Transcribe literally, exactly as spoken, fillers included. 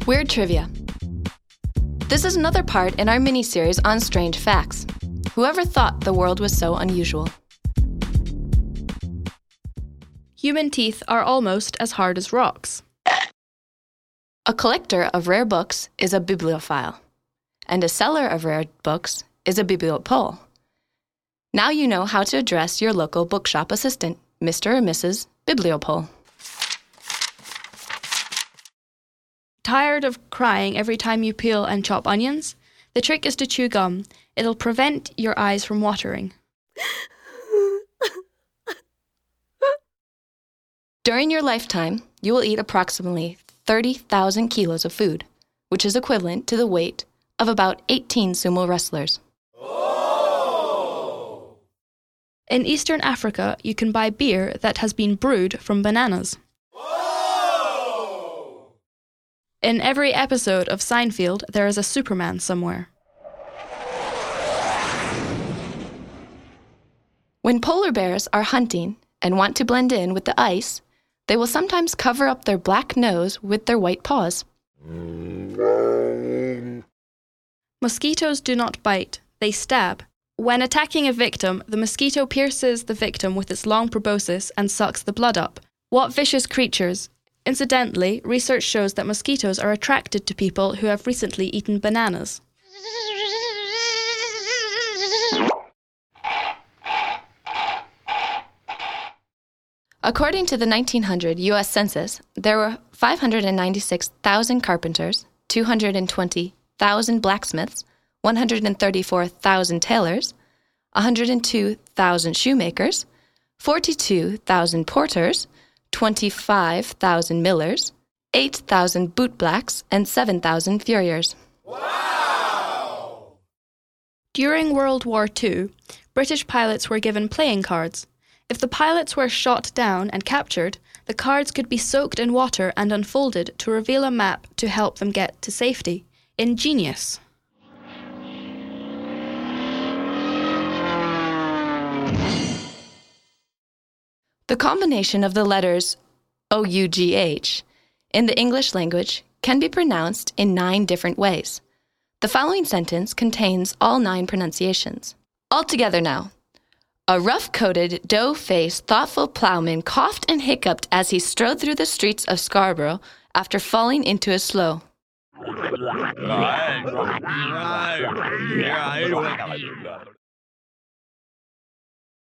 Weird trivia. This is another part in our mini-series on strange facts. Whoever thought the world was so unusual? Human teeth are almost as hard as rocks. A collector of rare books is a bibliophile, and a seller of rare books is a bibliopole. Now you know how to address your local bookshop assistant, Mister or Missus Bibliopole. Tired of crying every time you peel and chop onions? The trick is to chew gum. It'll prevent your eyes from watering. During your lifetime, you will eat approximately thirty thousand kilos of food, which is equivalent to the weight of about eighteen sumo wrestlers. Oh! In Eastern Africa, you can buy beer that has been brewed from bananas. Oh! In every episode of Seinfeld, there is a Superman somewhere. When polar bears are hunting and want to blend in with the ice, they will sometimes cover up their black nose with their white paws. Mosquitoes do not bite, they stab. When attacking a victim, the mosquito pierces the victim with its long proboscis and sucks the blood up. What vicious creatures! Incidentally, research shows that mosquitoes are attracted to people who have recently eaten bananas. According to the nineteen hundred U S Census, there were five hundred ninety-six thousand carpenters, two hundred twenty thousand blacksmiths, one hundred thirty-four thousand tailors, one hundred two thousand shoemakers, forty-two thousand porters, twenty-five thousand millers, eight thousand bootblacks, and seven thousand furriers. Wow! During World War Two, British pilots were given playing cards. If the pilots were shot down and captured, the cards could be soaked in water and unfolded to reveal a map to help them get to safety. Ingenious. The combination of the letters O U G H in the English language can be pronounced in nine different ways. The following sentence contains all nine pronunciations. All together now. A rough-coated, dough-faced, thoughtful plowman coughed and hiccuped as he strode through the streets of Scarborough after falling into a slough.